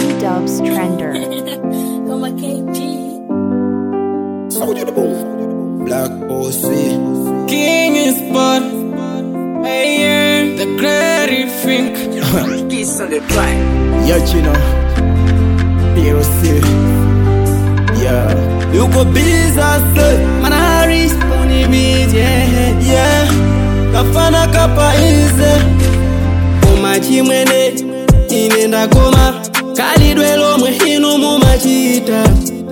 M-Dubs Trender. Como KG. Soldier the boom. Black Bossy. King is but hey, the great think. Kiss on the track. Yeah, you know. POC. Yeah. You go business, man I respond immediate. Yeah, kafana kapa ize. Umachimwene inenda koma kalidwelo mwehinu mumachita.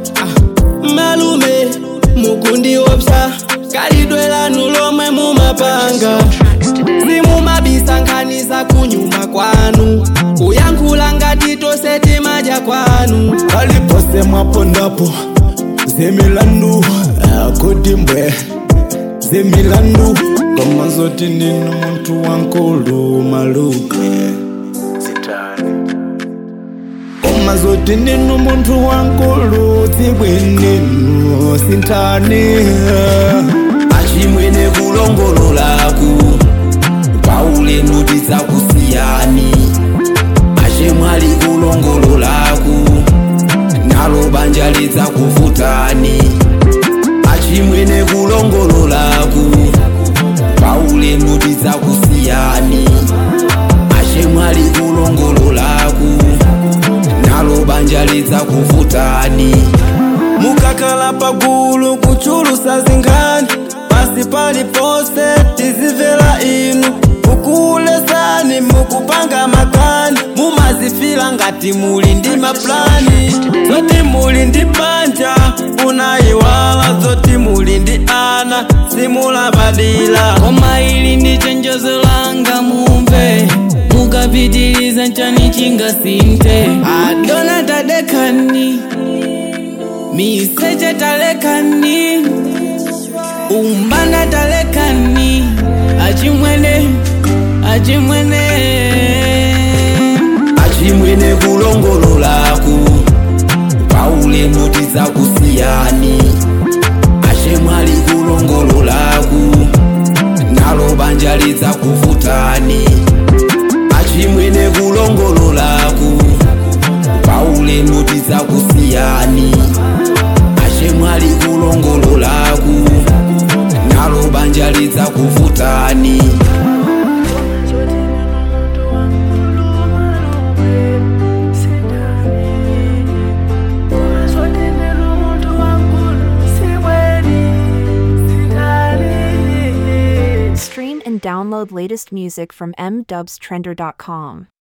Malume mukundi opsa kalidwela nulomwe mumapanga. Simumabisankanisa kunyumba kwanu kuyankhula ngati toseti maja kwanu. Alipose mwapondapo zemilandu akudimbwe zemilandu koma zoti ninu muntu wankulu maluke sitani koma zoti ninu muntu wankulu tibweninu sintani Achimwene kulongololaku paule nuditsa kusiyani. Achimwali kulongololaku nalo banja lidza kuvutani. Achimwene kulongololaku paule nuditsa kusiyani. Achimwali kulongololaku nalo banja lidza kuvutani. Mukakala pagulu kuchulusa zingani pasi palipose tizivela inu mukulesani mukupanga makani mumazifila ngati muli ndi maplani. Zoti muli ndi banja unaiwala zoti muli ndi ana simulabadila. Koma ili ndi chenjezo langa mumve mukapitiliza nchani chingasinte. Adona tadekani miseche talekani umbanda talekani. Achimwene Achimwene kulongololaku paule nuditsa kusiyani. Achimwali kulongololaku nalo banja lidza kuvutani. Achimwene kulongololaku paule nuditsa kusiyani. Achimwali kulongololaku nalo banja lidza kuvutani. Stream and download latest music from mdubstrender.com.